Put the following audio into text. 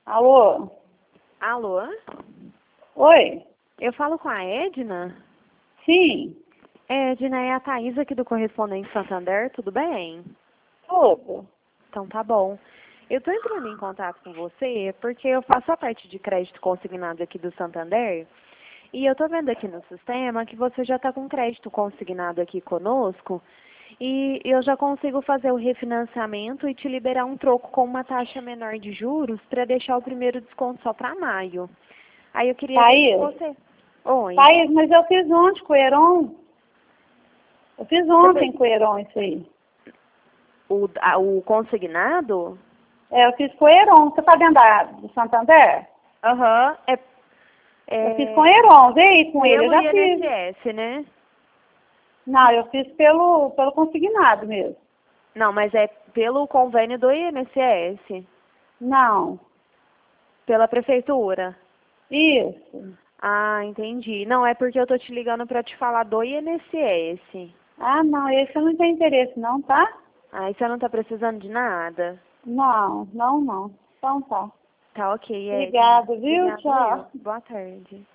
Alô? Alô? Oi? Eu falo com a Edna? Sim, Edna, é a Thaís aqui do Correspondente Santander, tudo bem? tudo. Então tá bom. Eu tô entrando em contato com você porque eu faço a parte de crédito consignado aqui do Santander e eu tô vendo aqui no sistema que você já tá com crédito consignado aqui conosco e eu já consigo fazer o refinanciamento e te liberar um troco com uma taxa menor de juros para deixar o primeiro desconto só para maio. Aí eu queria ver se Thaís? você... Oi. Thaís, mas eu fiz ontem com o Heron. Eu fiz ontem com o Heron isso aí. O consignado? É, eu fiz com o Heron. Você tá dentro do Santander? Aham. Eu fiz com o Heron, veio com ele, eu Pelo já fiz. INSS, né? Não, eu fiz pelo consignado mesmo. Não, mas é pelo convênio do INSS. Não, Pela prefeitura. isso. Ah, entendi. Não, é porque eu tô te ligando pra te falar do INSS. Ah, não, esse eu não tenho interesse não, tá? Aí você não tá precisando de nada? Não. Então tá. Tá ok, Edna. Obrigada, viu? Obrigada, eu. Tchau. Boa tarde.